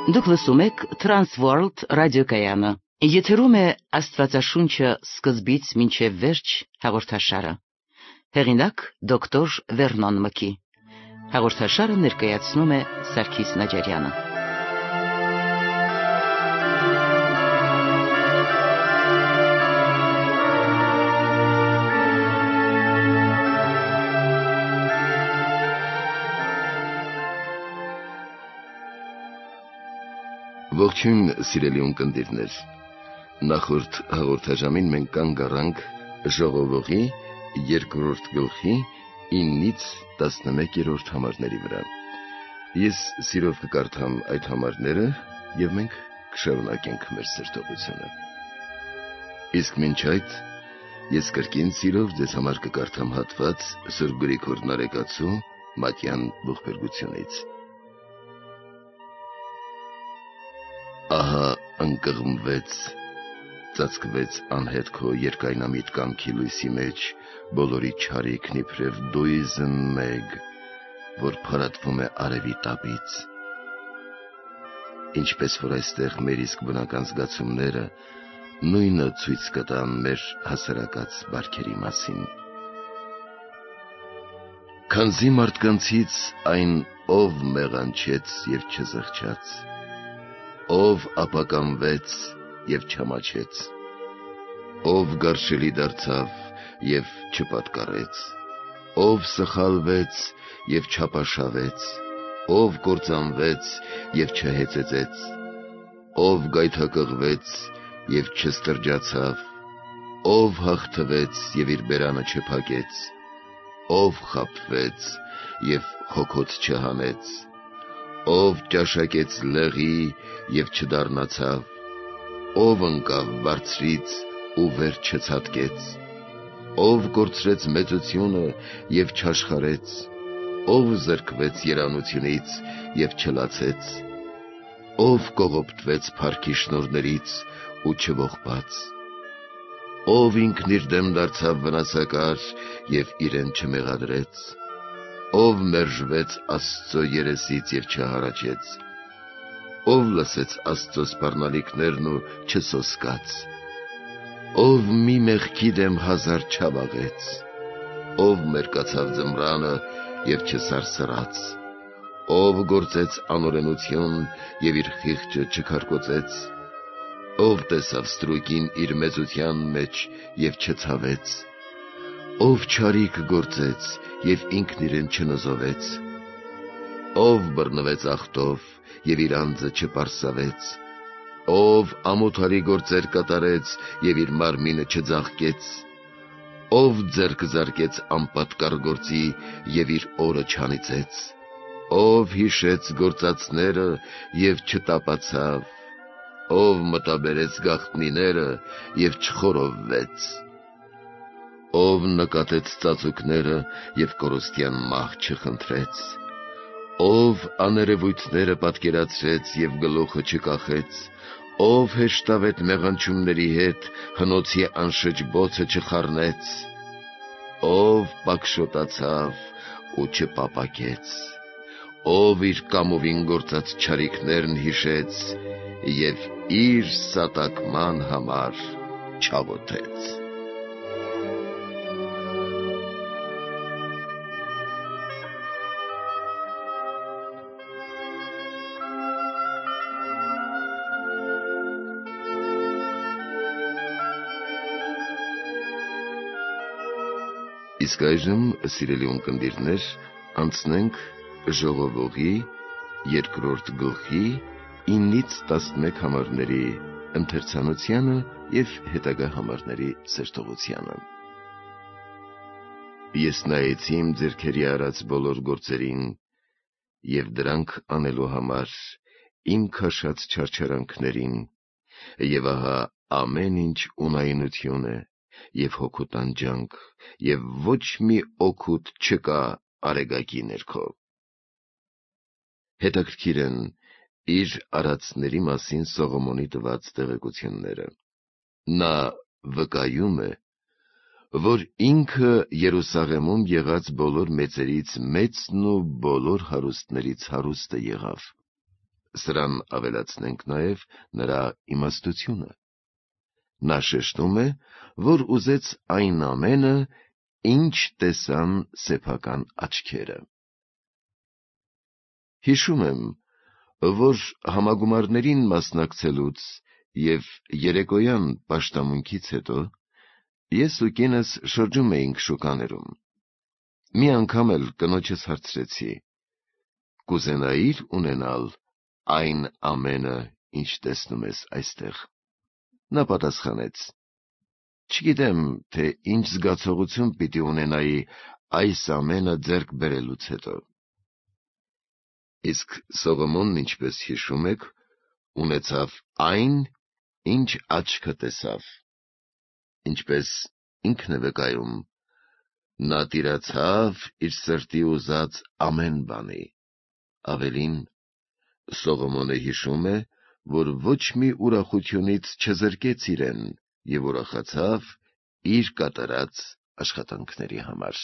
Դուք լսում եք Transworld ռադիոկայանը։ Եթերում է Աստվածաշունչը սկզբից մինչև վերջ հաղորդաշարը։ Հեղինակ դոկտոր Վերնոն Մկի։ Հաղորդաշարը ներկայացնում է Սարգիս Նաջարյանը։ Ողջույն սիրելի ունկնդիրներ, նախորդ հաղորդաժամին մենք կանգ առանք ժողովողի 2-րդ գլխի 9-ից 11-րդ համարների վրա։ Ես սիրով կկարդամ այդ համարները և մենք կշարունակենք մեր սրտողությունը։ Իսկ մինչ այդ ես կրկին սիրով ձեզ համար կկարդամ հատված Սուրբ Գրիգոր Նարեկացու մատյան ողբերգությունից։ Ահա ընկղմվեց, ծածկվեց անհետ քո երկայնամիտ կամքի լույսի մեջ բոլորի չարիքն իբրև դույզն մեկ, որ փարատվում է արևի տապից։ Ինչպես որ այստեղ մեր իսկ բնական զգացումները նույնը ցույց կտան մեր հասարակած բարքերի մասին։ Քանզի մարդկանցից այն ով մեղանչեց և չզղջաց, ով ապականվեց և չամաչեց, ով գարշելի դարձավ և չպատկառեց, ով սխալվեց և չապաշավեց, ով կործանվեց և չհեծեծեց, ով գայթակղվեց և չստրջացավ, ով հաղթվեց և իր բերանը չփակեց, ով խաբվեց և հոգոց չհանեց, ով ճաշակեց լեղի և չդառնացավ, ով ընկավ բարձրից ու վեր չցատկեց, ով կորցրեց մեծությունը և չաշխարեց, ով զրկվեց երանությունից և չլացեց, ով կողոպտվեց փառքի շնորհներից ու չողբաց, ով ինքն իր դեմ դարձավ վնասակար և իրեն չմեղադրեց, ով մերժվեց Աստծո երեսից և չհառաչեց, ով լսեց Աստծո սպառնալիքներն ու չսոսկաց, ով մի մեղքի դեմ 1000 չավաղեց, ով մերկացավ ձմռանը և չսարսռաց, ով գործեց անօրենություն և իր խիղճը չքարկոծեց, ով տեսավ ստրուկին իր մեծության մեջ և չցավեց, ով չարիք գործեց և ինքն իրեն չնզովեց, ով բռնվեց աղտով և իր անձը չպարսավեց, ով ամոթալի գործեր կատարեց և իր մարմինը չձաղկեց, ով ձեռք զարկեց անպատկառ գործի և իր օրը չանիծեց, ով հիշեց գործածները և չտապացավ, ով մտաբերեց գաղտնիները և չխորովվեց, ով նկատեց ծածուկները և կորստյան մահ չխնդրեց, ով աներևույթները պատկերացրեց և գլուխը չկախեց, ով հեշտավետ մեղանչումների հետ հնոցի անշրջ բոցը չխառնեց, ով պակշոտացավ ու չպապակեց, ով իր կամովին գործած չարիքներն հիշեց և իր սատակման համար չաղոթեց։ Իսկ այժմ, սիրելի ունկնդիրներ, անցնենք ժողովողի 2-րդ գլխի 9-ից 11 համարների ընթերցանությանը և հետագա համարների սրտողությանը։ Ես նայեցի իմ ձեռքերի արած բոլոր գործերին և դրանք անելու համար իմ քաշած չարչարանքներին, և ահա ամեն ինչ ունայնություն է և հոգու տանջանք, և ոչ մի օգուտ չկա արեգակի ներքո։ Հետաքրքիր են իր արածների մասին Սողոմոնի տված տեղեկությունները։ Նա վկայում է, որ ինքը Երուսաղեմում եղած բոլոր մեծերից մեծն ու բոլոր հարուստներից հարուստը եղավ։ սրան ավելացնենք նաև նրա իմաստությունը։ Նա շեշտում է, որ ուզեց այն ամենը, ինչ տեսան սեփական աչքերը։ Հիշում եմ, որ համագումարներին մասնակցելուց և երեկոյան պաշտամունքից հետո ես ու կինս շրջում էինք շուկաներում։ Մի անգամ էլ կնոջս հարցրեցի. «Կուզենայի՞ր ունենալ այն ամենը, ինչ տեսնում ես այստեղ»։ Նա պատասխանեց. «Չգիտեմ, թե ինչ զգացողություն պիտի ունենայի այս ամենը ձեռք բերելուց հետո»։ Իսկ Սողոմոնն, ինչպես հիշում եք, ունեցավ այն, ինչ աչքը տեսավ։ Ինչպես ինքն է վկայում, նա տիրացավ իր սրտի ուզած ամեն բանի։ Ավելին, Սողոմոնը հիշում է, որ ոչ մի ուրախությունից չզրկեց իրեն և ուրախացավ իր կատարած աշխատանքների համար։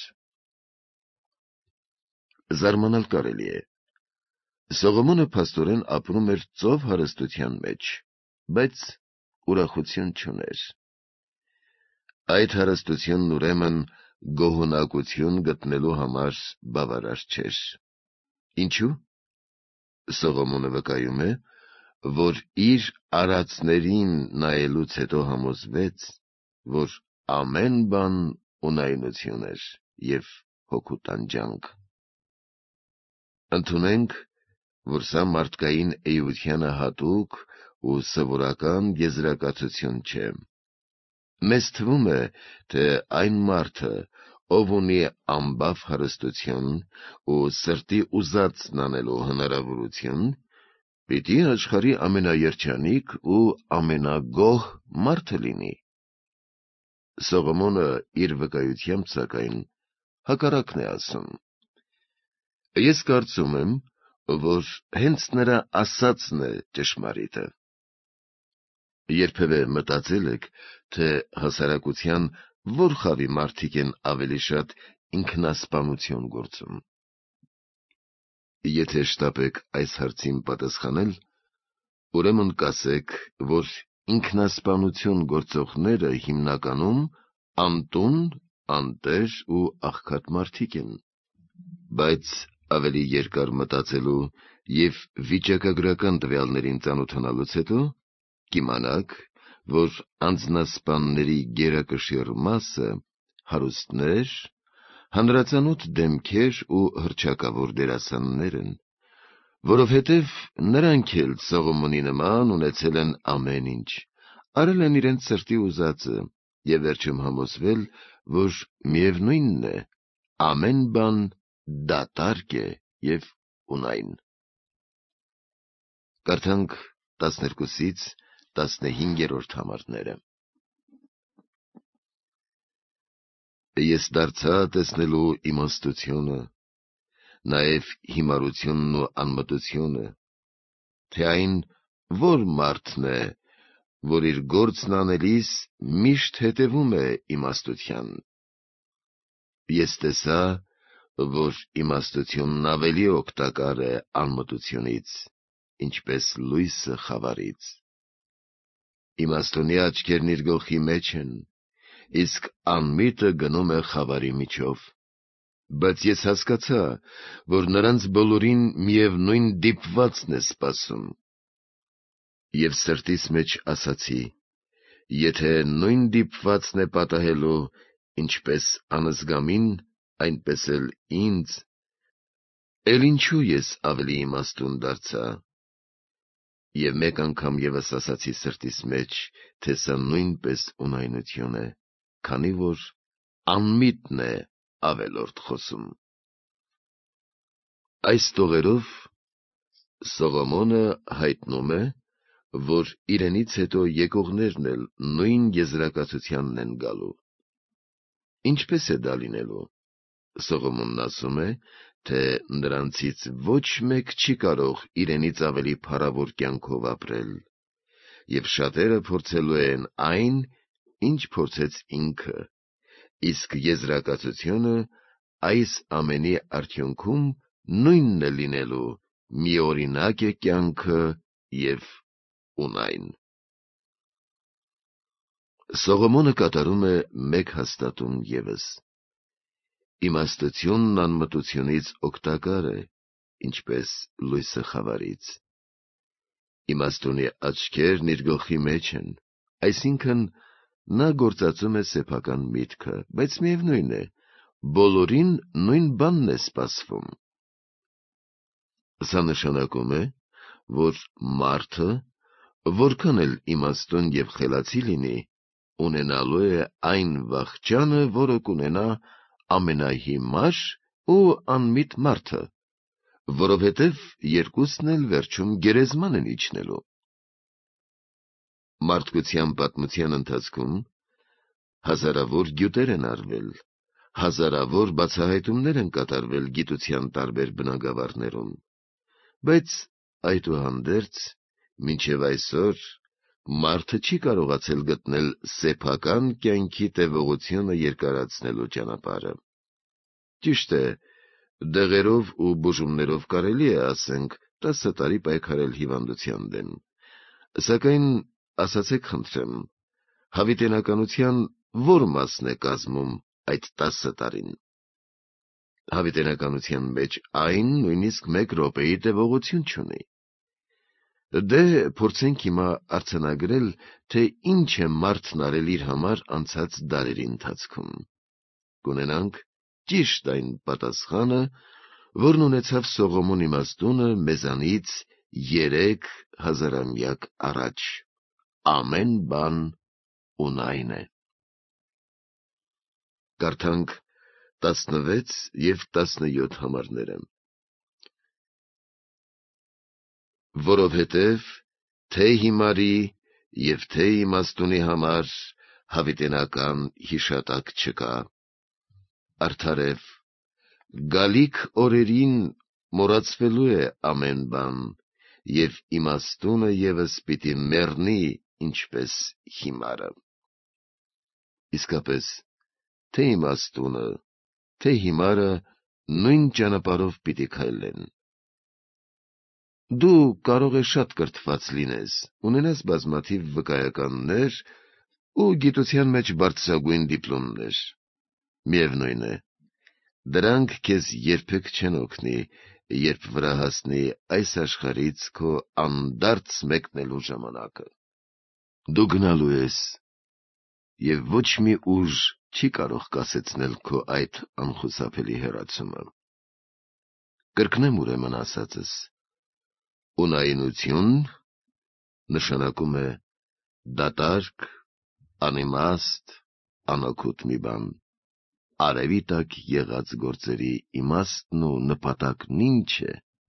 Զարմանալ կարելի է։ Սողոմոնը փաստորեն ապրում էր ծով հարստության մեջ, բայց ուրախություն չուներ։ Այդ հարստությունն ուրեմն գոհունակություն գտնելու համար բավարար չէր։ Ինչու՞։ Սողոմոնը վկայում է, որ իր արածներին նայելուց հետո համոզվեց, որ ամեն բան ունայնություն էր և հոգու տանջանք։ Ընդունենք, որ սա մարդկային էությանը հատուկ ու սովորական եզրակացություն չէ։ Մեզ թվում է, թե այն մարդը, ով ունի անբավ հարստություն ու սրտի ուզածն անելու հնարավորություն, պիտի աշխարհի ամենաերջանիկ ու ամենագոհ մարդը լինի։ Սողոմոնը իր վկայությամբ, սակայն, հակառակն է ասում։ Ես կարծում եմ, որ հենց նրա ասածն է ճշմարիտը։ Երբևէ մտածել եք, թե հասարակության որ խավի մարդիկ են ավելի շատ ինքնասպանություն գործում։ Եթե շտապեք այս հարցին պատասխանել, ուրեմն կասեք, որ ինքնասպանություն գործողները հիմնականում անտուն, անտեր ու աղքատ մարդիկ են։ Բայց ավելի երկար մտածելու և վիճակագրական տվյալներին ծանոթանալուց հետո կիմանաք, որ անձնասպանների գերակշիռ մասը հարուստներ, հանրածանոթ դեմքեր ու հռչակավոր դերասաններ են, որովհետև նրանք էլ Սողոմոնի նման ունեցել են ամեն ինչ, արել են իրենց սրտի ուզածը և վերջում համոզվել, որ միևնույնն է, ամեն բան դատարկ է և ունայն։ Կարդանք 12-ից 15-րդ համարները։ Ես դարձա տեսնելու իմաստությունը, նաև հիմարությունն ու անմտությունը, թե այն որ մարդն է, որ իր գործն անելիս միշտ հետևում է իմաստության։ Ես տեսա, որ իմաստությունն ավելի օգտակար է անմտությունից, ինչպես լույսը խավարից։ Իմաստունի աչքերն իր գլխի մեջ են, իսկ անմիտը գնում է խավարի միջով։ Բայց ես հասկացա, որ նրանց բոլորին միևնույն դիպվածն է սպասում։ Եվ սրտիս մեջ ասացի. եթե նույն դիպվածն է պատահելու, ինչպես անզգամին, այնպես էլ ինձ, էլ ինչու ես ավելի իմաստուն դարձա։ Եվ մեկ անգամ ևս ասացի սրտիս մեջ, թե սա նույնպես ունայնություն է, քանի որ անմիտն է ավելորդ խոսում։ Այս տողերով Սողոմոնը հայտնում է, որ իրենից հետո եկողներն էլ նույն եզրակացությանն են գալու։ Ինչպես է դա լինելու։ Սողոմոնն ասում է, թե նրանցից ոչ մեկ չի կարող իրենից ավելի փառավոր կյանքով ապրել, և շատերը փորձելու են այն, ինչ փորձեց ինքը, իսկ եզրակացությունը այս ամենի արդյունքում նույնն է լինելու, միօրինակ է կյանքը և ունայն։ Սողոմոնը կատարում է մեկ հաստատում ևս. իմաստությունն անմտությունից օգտակար է, ինչպես լույսը խավարից։ Իմաստունի աչքերն իր գլխի մեջ են, այսինքն նա գործածում է սեփական միտքը, բայց միևնույն է, բոլորին նույն բանն է սպասվում։ Սա նշանակում է, որ մարդը, որքան էլ իմաստուն և խելացի լինի, ունենալու է այն վախճանը, որը կունենա ամենահիմար ու անմիտ մարդը, որովհետև երկուսն էլ վերջում գերեզման են իջնելու։ Մարդկության պատմության ընթացքում հազարավոր գյուտեր են արվել, հազարավոր բացահայտումներ են կատարվել գիտության տարբեր բնագավառներում, բայց այդուհանդերձ մինչև այսօր մարդը չի կարողացել գտնել սեփական կյանքի տևողությունը երկարացնելու ճանապարհը։ Ճիշտ է, դեղերով ու բուժումներով կարելի է, ասենք, 10 տարի պայքարել հիվանդության դեմ, սակայն ասացեք խնդրեմ, հավիտենականության որ մասն է կազմում այդ 10 տարին։ Հավիտենականության մեջ այն նույնիսկ 1 րոպեի տևողություն չունի։ Դե փորձենք հիմա արձանագրել, թե ինչ է մարդն արել իր համար անցած դարերի ընթացքում։ Կունենանք ճիշտ այն պատասխանը, որն ունեցավ Սողոմոն իմաստունը մեզանից 3000 առաջ. ամեն բան ունայն է։ Կարդանք 16 և 17 համարները։ Որովհետև թե հիմարի և թե իմաստունի համար հավիտենական հիշատակ չկա։ Արդարև, գալիք օրերին մոռացվելու է ամեն բան, և իմաստունը ևս պիտի մեռնի, ինչպես հիմարը։ Իսկապես, թե իմաստունը, թե հիմարը նույն ճանապարհով պիտի քայլեն։ Դու կարող ես շատ կրթված լինես, ունենաս բազմաթիվ վկայականներ ու գիտության մեջ բարձրագույն դիպլոմներ։ Միևնույն է, դրանք քեզ երբեք չեն օգնի, երբ վրա հասնի այս աշխարհից քո անդարձ մեկնելու ժամանակը։ Դու գնալու ես, և ոչ մի ուժ չի կարող կասեցնել քո այդ անխուսափելի հեռացումը։ Կրկնեմ ուրեմն ասածս. ունայնություն նշանակում է դատարկ, անիմաստ, անօգուտ մի բան։ Արևի տակ եղած գործերի իմաստն ու նպատակն ինչ է։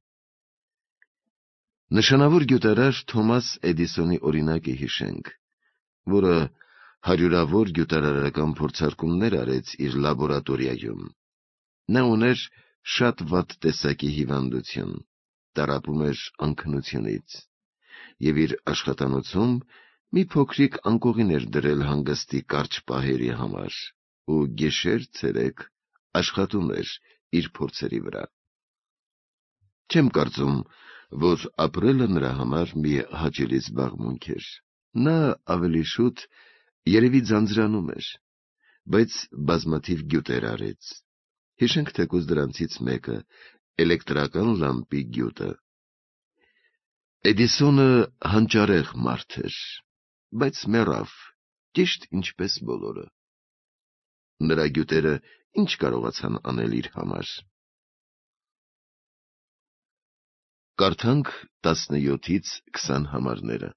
Նշանավոր գյուտարար Թոմաս Էդիսոնի օրինակը հիշենք, որը հարյուրավոր գյուտարարական փորձարկումներ արեց իր լաբորատորիայում։ Նա ուներ շատ վատ տեսակի հիվանդություն, տառապում էր անքնությունից, և իր աշխատանոցում մի փոքրիկ անկողին էր դրել հանգստի կարճ պահերի համար ու գիշեր-ցերեկ աշխատում էր իր փորձերի վրա։ Չեմ կարծում, որ ապրելը նրա համար մի հաճելի զբաղմունք էր։ Նա ավելի շուտ երևի ձանձրանում էր, բայց բազմաթիվ գյուտեր արեց։ Հիշենք թեկուզ դրանցից մեկը՝ էլեկտրական լամպի գյուտը։ Էդիսոնը հանճարեղ մարդ էր, բայց մեռավ, ճիշտ ինչպես բոլորը։ Նրա գյուտերը ինչ կարողացան անել իր համար։ Կարդանք 17-ից 20 համարները։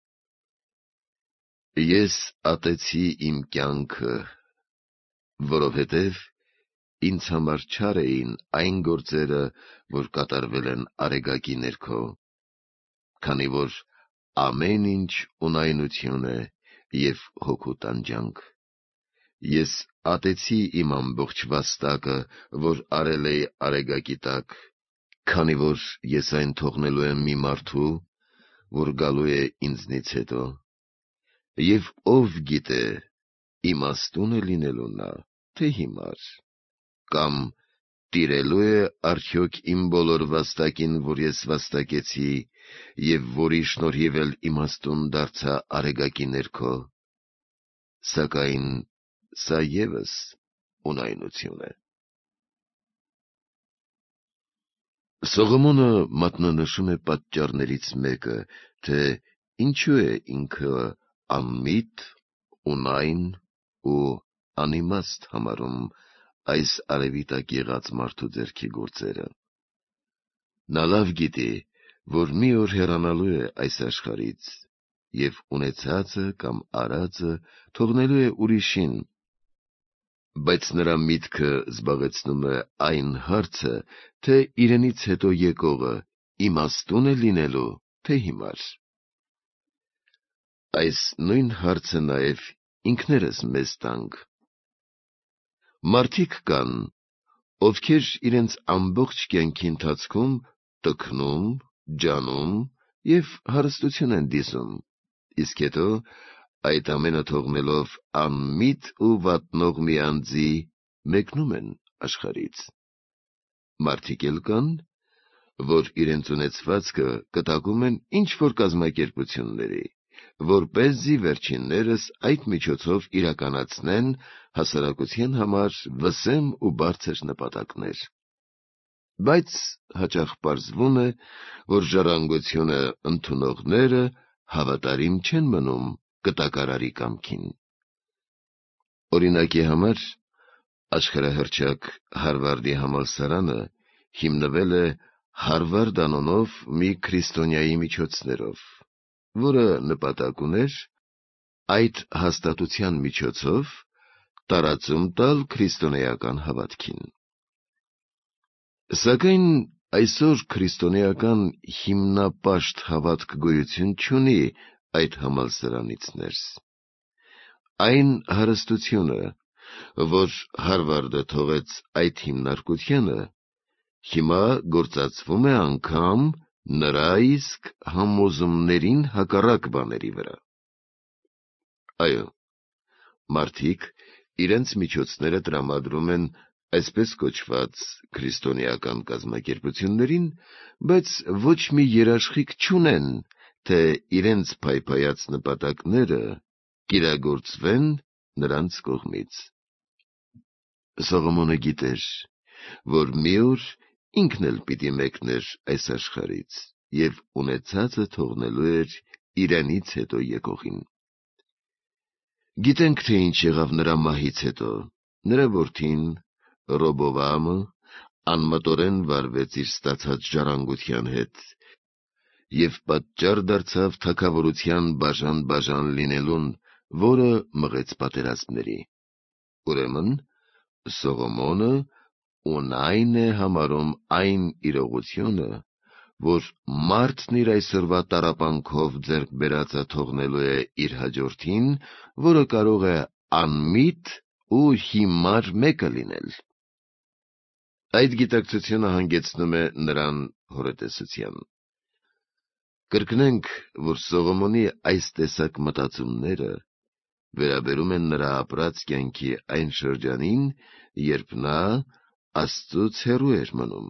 Ես ատեցի իմ կյանքը, որովհետև ինձ համար չար էին այն գործերը, որ կատարվել են արեգակի ներքո, քանի որ ամեն ինչ ունայնություն է և հոգու տանջանք։ Ես ատեցի իմ ամբողջ վաստակը, որ արել էի արեգակի տակ, քանի որ ես այն թողնելու եմ մի մարդու, որ գալու է ինձնից հետո, և ով գիտե, իմաստուն է լինելու նա, թե հիմար, կամ տիրելու է արդյոք իմ բոլոր վաստակին, որ ես վաստակեցի, և որի շնորհիվ էլ իմաստուն դարձա արեգակի ներքո, սակայն սա ևս ունայնություն է։ Սողոմոնը մատնանշում է պատճառներից մեկը, թե ինչու է ինքը անմիտ, ունայն ու անիմաստ համարում այս արևի տակ եղած մարդու ձեռքի գործերը։ Նա լավ գիտի, որ մի օր հեռանալու է այս աշխարհից, և ունեցածը կամ արածը թողնելու է ուրիշին, բայց նրա միտքը զբաղեցնում է այն հարցը, թե իրենից հետո եկողը իմաստուն է լինելու, թե հիմար։ Այս նույն հարցը նաև ինքներս մեզ տանք։ Մարդիկ կան, ովքեր իրենց ամբողջ կյանքի ընթացքում տքնում, ջանում և հարստություն են դիսում, իսկ հետո այդ ամենը թողնելով անմիտ ու վատնող մի անձի մեկնում են աշխարհից։ Մարդիկ էլ կան, որ իրենց ունեցվածքը կտակում են ինչ-որ կազմակերպությունների, որպեսզի վերջիններս այդ միջոցով իրականացնեն հասարակության համար վսեմ ու բարձր նպատակներ։ Բայց հաճախ պարզվում է, որ ժառանգությունը ընդունողները հավատարիմ չեն մնում կտակարարի կամքին։ Օրինակի համար, աշխարհահռչակ Հարվարդի համալսարանը հիմնվել է Հարվարդ անունով մի քրիստոնյայի միջոցներով, որը նպատակ ուներ այդ հաստատության միջոցով տարածում տալ քրիստոնեական հավատքին։ Սակայն այսօր քրիստոնեական հիմնապաշտ հավատք գոյություն չունի այդ համալսարանից ներս։ Այն հարստությունը, որ Հարվարդը թողեց այդ հիմնարկությանը, հիմա գործածվում է անգամ նրա իսկ համոզումներին հակառակ բաների վրա։ Այո, մարդիկ իրենց միջոցները տրամադրում են այսպես կոչված քրիստոնեական կազմակերպություններին, բայց ոչ մի երաշխիք չունեն, թե իրենց փայփայած նպատակները կիրագործվեն նրանց կողմից։ Սողոմոնը գիտեր, որ մի օր ինքն էլ պիտի մեկներ այս աշխարհից և ունեցածը թողնելու էր իրենից հետո եկողին։ Գիտենք, թե ինչ եղավ նրա մահից հետո։ Նրա որդին Ռոբովամը անմտորեն վարվեց իր ստացած ժառանգության հետ և պատճառ դարձավ թագավորության բաժան լինելուն, որը մղեց պատերազմների։ Ուրեմն Սողոմոնը ունայն է համարում այն իրողությունը, որ մարդն իր այսօրվա տառապանքով ձեռք բերածը թողնելու է իր հաջորդին, որը կարող է անմիտ ու հիմար մեկը լինել։ Այդ գիտակցությունը հանգեցնում է նրան հորատեսության։ Կրկնենք, որ Սողոմոնի այս տեսակ մտածումները վերաբերում են նրա ապրած կյանքի այն շրջանին, երբ նա Աստծուց հեռու էր մնում։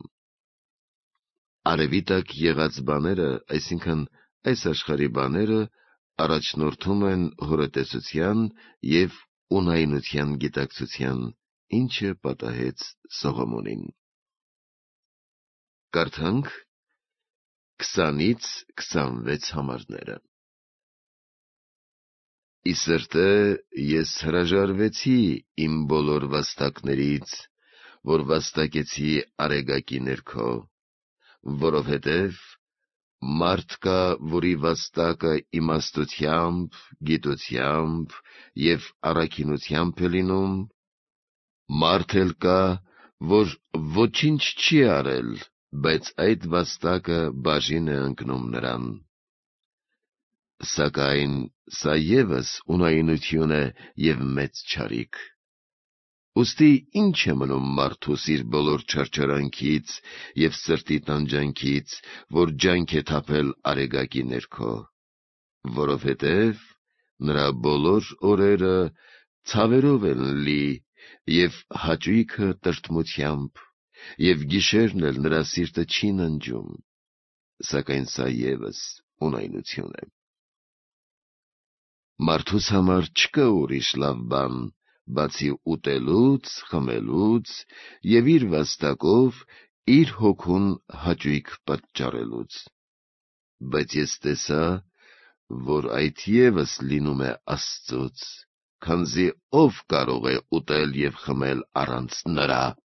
Արևի տակ եղած բաները, այսինքն այս աշխարհի բաները, առաջնորդում են հորատեսության և ունայնության գիտակցության, ինչը պատահեց Սողոմոնին։ Կարդանք 20-ից 26 համարները։ Ի սրտե ես հրաժարվեցի իմ բոլոր վաստակներից, որ վաստակեցի արեգակի ներքո, որովհետև մարդ կա, որի վաստակը իմաստությամբ, գիտությամբ և առաքինությամբ է լինում, մարդ էլ կա, որ ոչինչ չի արել, բայց այդ վաստակը բաժին է ընկնում նրան։ Սակայն սա ևս ունայնություն է և մեծ չարիք։ Ուստի ի՞նչ է մնում մարդուս իր բոլոր չարչարանքից և սրտի տանջանքից, որ ջանք է թափել արեգակի ներքո, որովհետև նրա բոլոր օրերը ցավերով են լի և հաճույքը տրտմությամբ, եւ գիշերն էլ նրա սիրտը չի ննջում, սակայն սա եւս ունայնություն է։ Մարդուս համար չկա ուրիշ լավ բան, բացի ուտելուց, խմելուց եւ իր վաստակով իր հոգուն հաճույք պատճառելուց։ Բայց ես տեսա, որ այդ եւս լինում է Աստծոց, քանզի ով կարող է ուտել եւ խմել առանց նրա։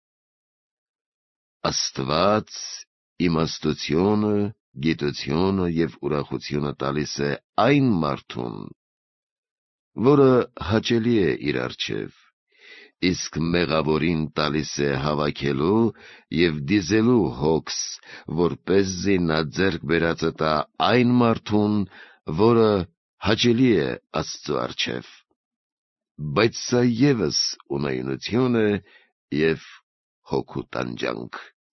Աստված իմաստությունը, գիտությունը եւ ուրախությունը տալիս է այն մարդուն, որը հաճելի է իր առջև, իսկ մեղավորին տալիս է հավաքելու եւ դիզելու հոգս, որպեսզի նա ձեռք բերածը տա այն մարդուն, որը հաճելի է Աստծո առջև։ Բայց սա եւս ունայնություն է եւ հոգու տանջանք։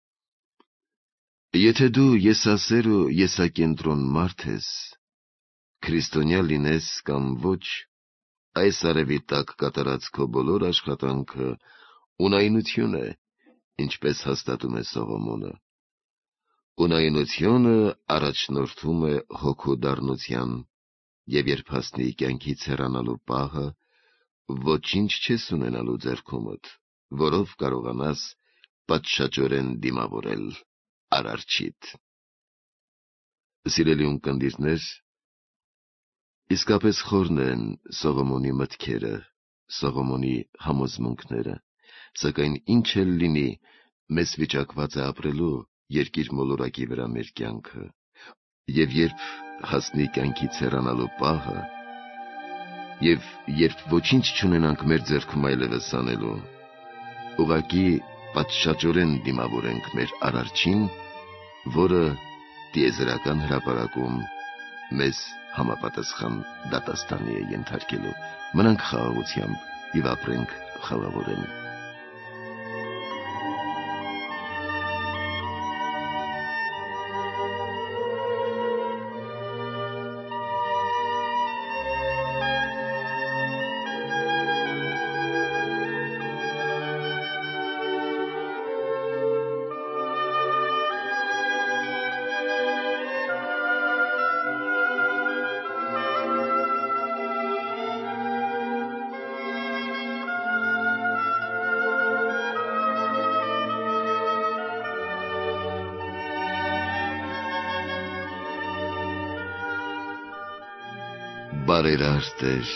Եթե դու եսասեր ու եսակենտրոն մարդ ես, քրիստոնյա լինես կամ ոչ, այս արևի տակ կատարած քո բոլոր աշխատանքը ունայնություն է, ինչպես հաստատում է Սողոմոնը։ Ունայնությունը առաջնորդում է հոգու դառնության, եւ երբ հասնի կյանքից հեռանալու պահը, ոչինչ չես ունենալու ձեռքումդ, որով կարողանաս պատշաճորեն դիմավորել Արարչիդ։ Սիրելի ունկնդիրներ, իսկապես խորն են Սողոմոնի մտքերը, Սողոմոնի համոզմունքները, սակայն ինչ էլ լինի, մեզ վիճակված է ապրելու երկիր մոլորակի վրա մեր կյանքը, եւ երբ հասնի կյանքից հեռանալու պահը, եւ երբ ոչինչ չունենանք մեր ձեռքում այլևս անելու, ուղղակի պատշաճորեն դիմավորենք մեր Արարչին, որը տիեզերական հրապարակում մեզ համապատասխան դատաստանի է ենթարկելու։ Մնանք խաղաղությամբ եւ ապրենք խաղաղորեն։ Բարերար Տեր,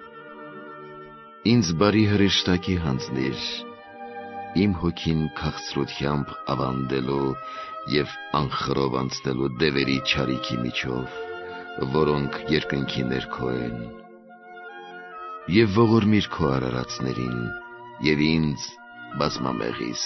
ինձ բարի հրեշտակի հանձնիր, իմ հոգին քաղցրությամբ ավանդելու եւ անխռով անցնելու դևերի չարիքի միջով, որոնք երկնքի ներքո են, եւ ողորմիր քո արարածներին եւ ինձ բազմամեղիս։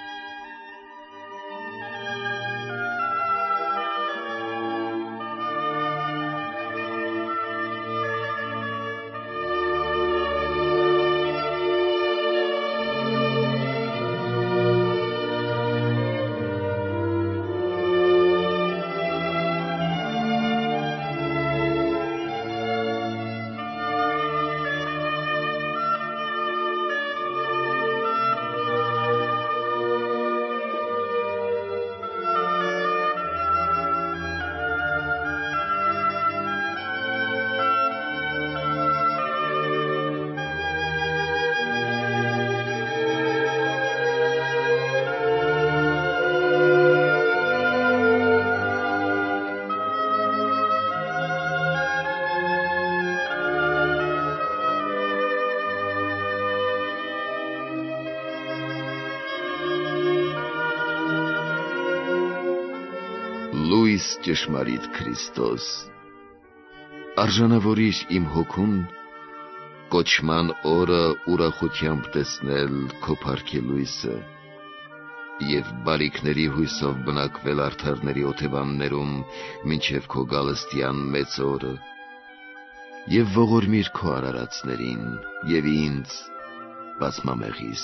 Լույս ճշմարիտ Քրիստոս, արժանավորիր իմ հոգուն կոչման օրը ուրախությամբ տեսնել քո փառքի լույսը եւ բարիքների հույսով բնակվել արդարների օթևաններում մինչև քո գալստյան մեծ օրը եւ ողորմիր քո արարածներին եւ ինձ բազմամեղիս։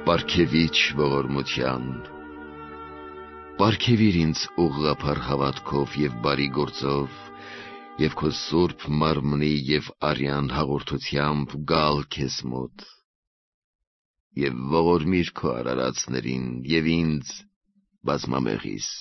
պարգևիչ ողորմության, պարգևիր ինձ ուղղափառ հավատքով և բարի գործով, և քո սուրբ մարմնի և արյան հաղորդությամբ գալ քեզ մոտ, և ողորմիր քո արարածներին և ինձ բազմամեղիս։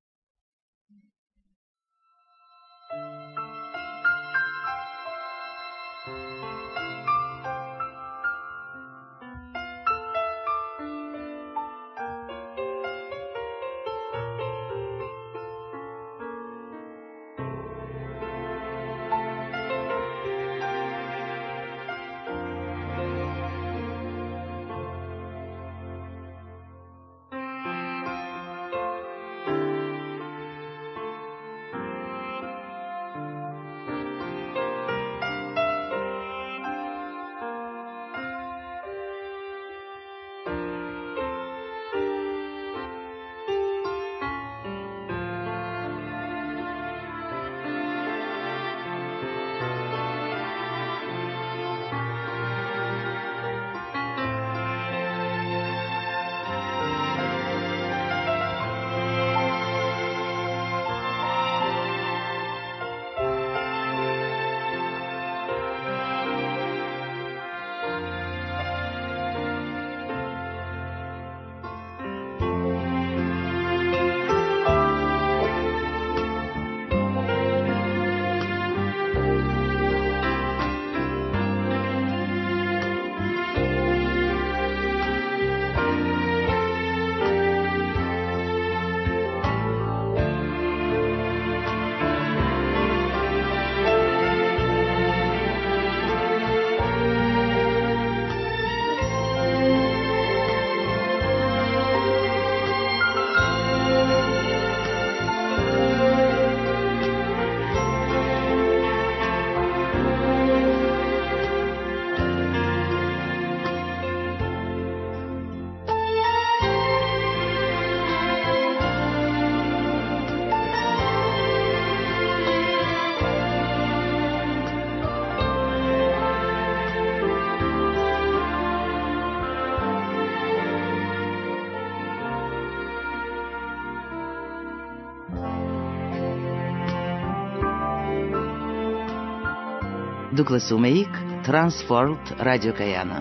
Դուք լսում էիք Transworld ռադիոկայանը։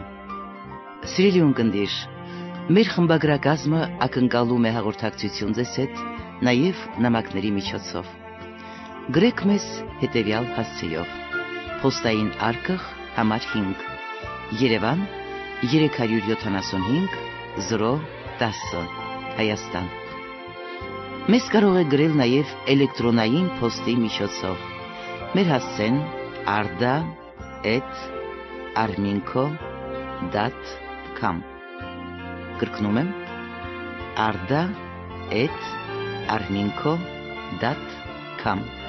Սիրելի ունկնդիր, մեր խմբագրակազմը ակնկալում է հաղորդակցություն ձեզ հետ նաև նամակների միջոցով։ Գրեք մեզ հետևյալ հասցեով. Պոստային արկղ համար 5, Երևան 375 010, Հայաստան։ Մեզ կարող է գրել նաև էլեկտրոնային փոստի միջոցով։ Մեր հասցեն arda@arminco.com։ Կրկնում եմ, arda@arminco.com։